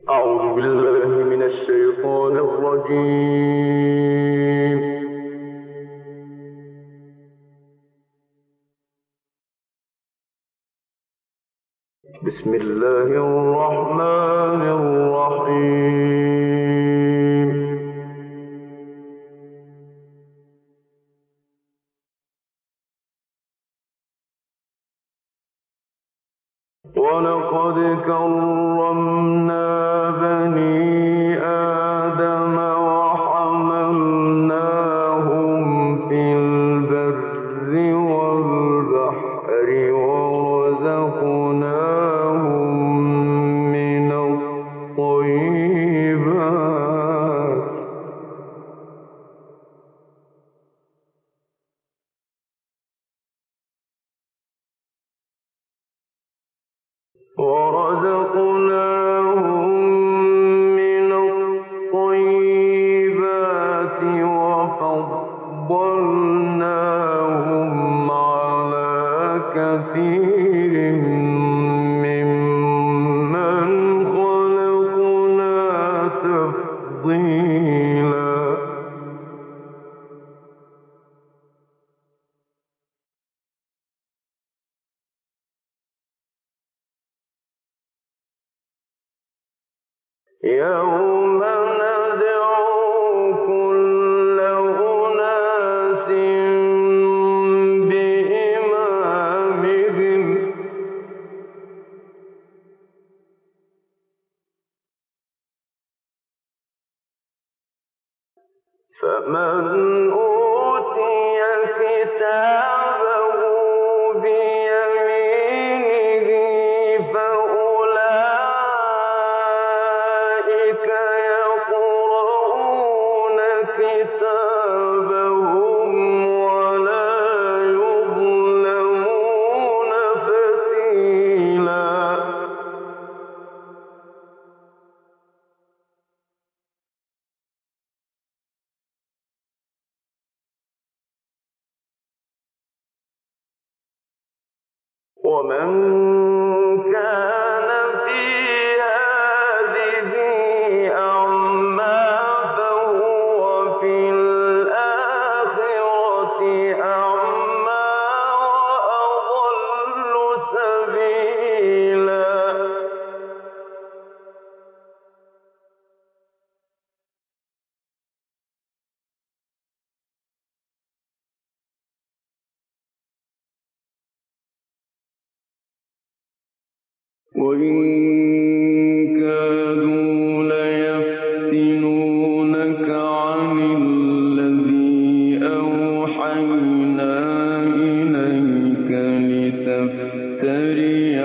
أعوذ بالله من الشيطان الرجيم. بسم الله الرحمن الرحيم. ولقد كرمنا بني آدم وحملناهم في البر والبحر ورزقناهم من الطيبات وفضلناهم على كثير ممن خلقنا تفضيلا. يوم ندعو كل أناس بإمامهم فمن أوتي كتابه بيمينه فأولئك يقرؤون كتابهم ولا يظلمون فتيلا. ومن كان في هذه أعمى فهو في الآخرة أعمى وأضل سبيلا. وإن كادوا ليفتنونك عن الذي أوحينا إليك لتفتري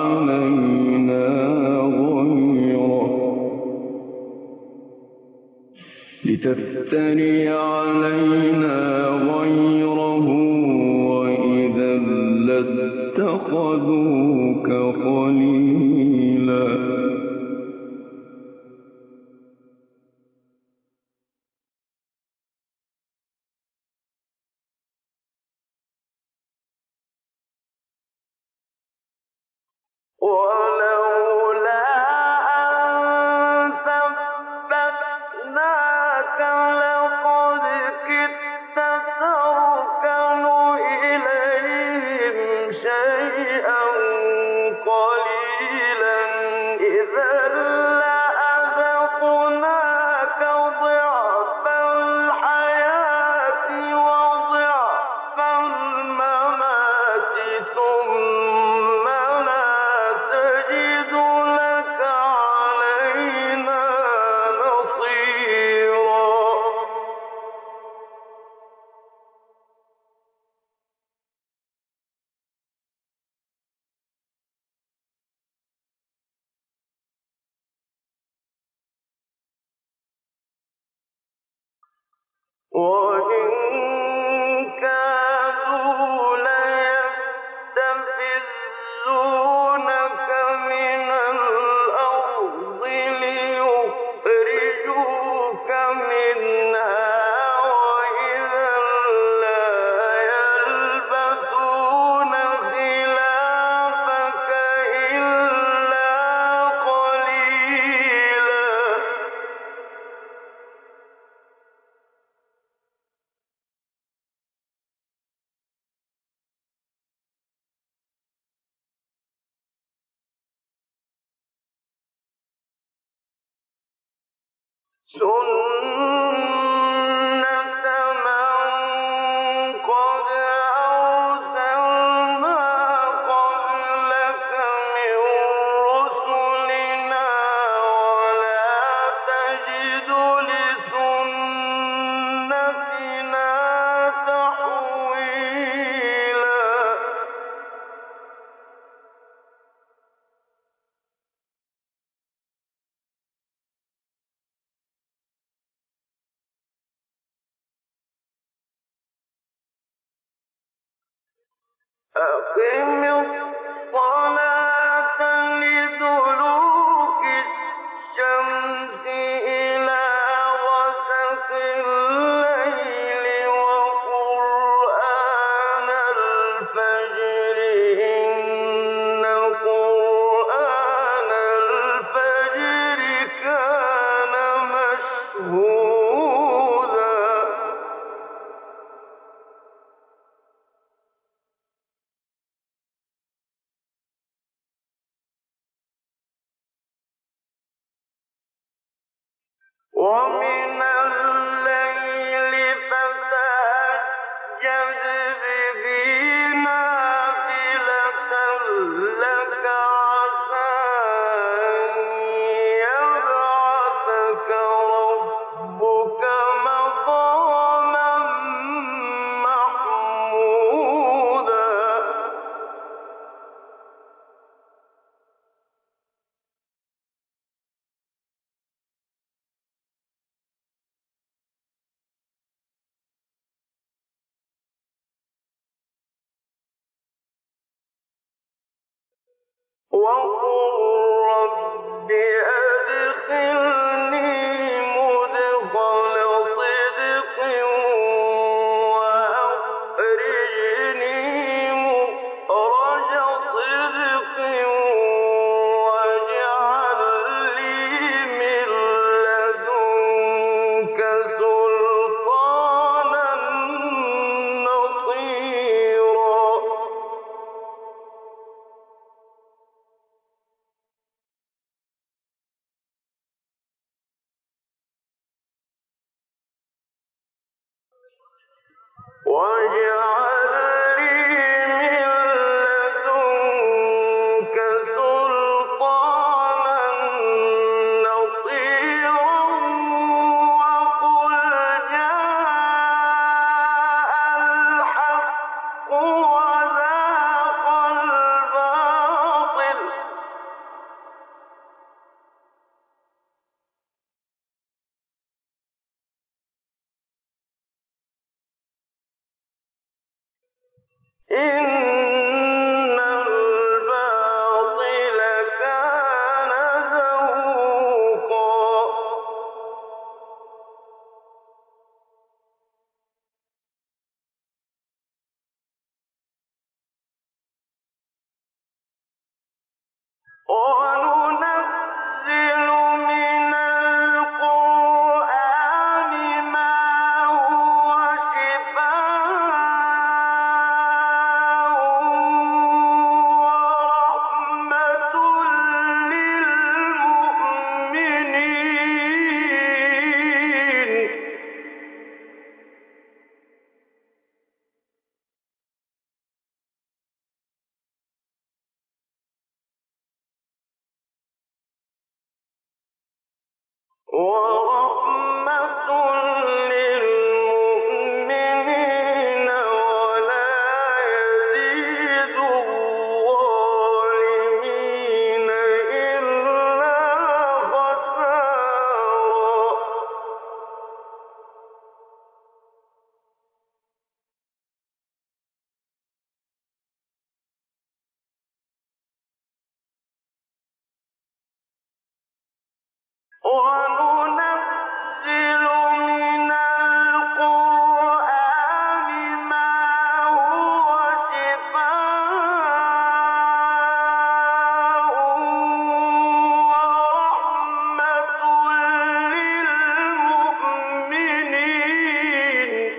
علينا غيره وإذا لاتخذوك خليلا. ولولا أن ثبتناك لقد كدت تركن إليهم شيئا قليلا إذا لأذقناك ضعف الحياة وضعف الممات ثم لا تجد لك علينا نصيرا. وإن كادوا ليستفزونك من الأرض ليخرجوك منها وإذا لا يلبثون خلافك إلا قليلا. سُنَّةَ مَن قَدْ أَرْسَلْنَا قَبْلَكَ مِن رُّسُلِنَا ۖ وَلَا تَجِدُ لِسُنَّتِنَا تَحْوِيلًا أقم الصلاة لدلوك الشمس إلى غسق الليل وقرآن الفجر إن قرآن الفجر كان مشهودا ومن الليل فتهجد به نافلة لك عسى أن يبعثك ربك مقاما محمودا وقل رب أدخلني مدخل صدق وأخرجني مخرج صدق واجعل لي من لدنك سلطانا نصيرا واجعل لي من لدنك سلطانا نصيرا وقل جاء الحق وزهق الباطل إن الباطل كان زهوقا وننزل من القرآن ما هو شفاء ورحمة للمؤمنين ورحمة للمؤمنين ولا يزيد الظالمين إلا خسارا وننزل من القرآن ما هو شفاء ورحمة للمؤمنين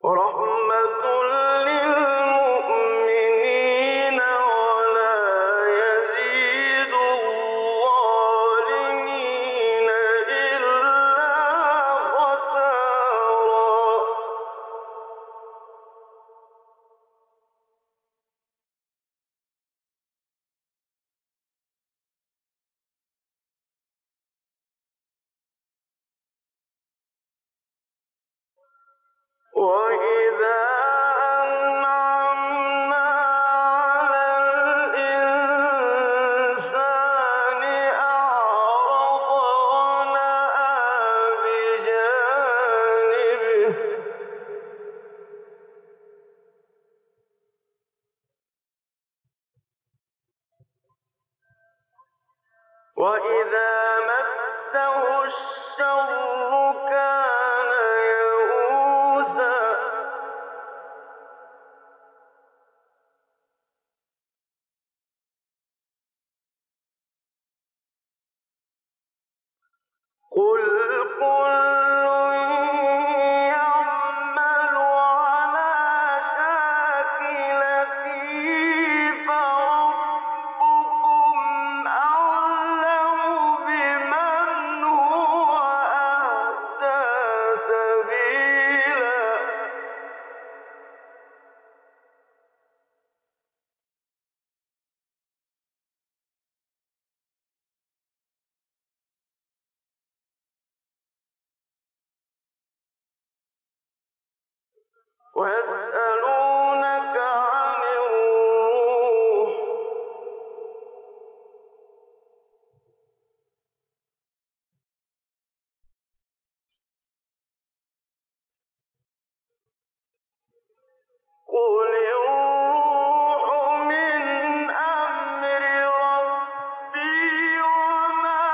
رَحْمَةٌ لِّلْمُؤْمِنِينَ وَلَا يَزِيدُ الظَّالِمِينَ إِلَّا خَسَارًا. وَإِذَا أَنْعَمْنَا عَلَى الْإِنسَانِ أَعْرَضَ وَنَأَىٰ بِجَانِبِهِ ۖ وَإِذَا مَسَّهُ الشَّرُّ كَانَ يَئُوسًا. قُلْ كُلٌّ يَعْمَلُ عَلَىٰ شَاكِلَتِهِ فَرَبُّكُمْ أَعْلَمُ بِمَنْ هُوَ أَهْدَىٰ سَبِيلًا. وَيَسْأَلُونَكَ عَنِ الرُّوحِ ۖ قُلِ الرُّوحُ مِنْ أَمْرِ رَبِّي وَمَا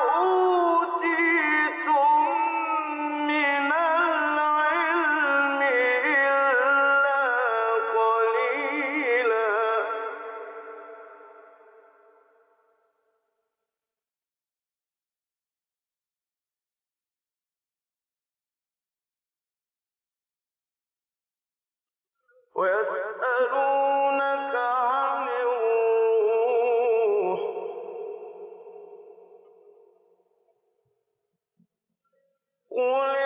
أُوتِيتُم مِّنَ الْعِلْمِ إِلَّا قَلِيلًا. وَيَسْأَلُونَكَ عَنِ الرُّوحِ ۖ قُلِ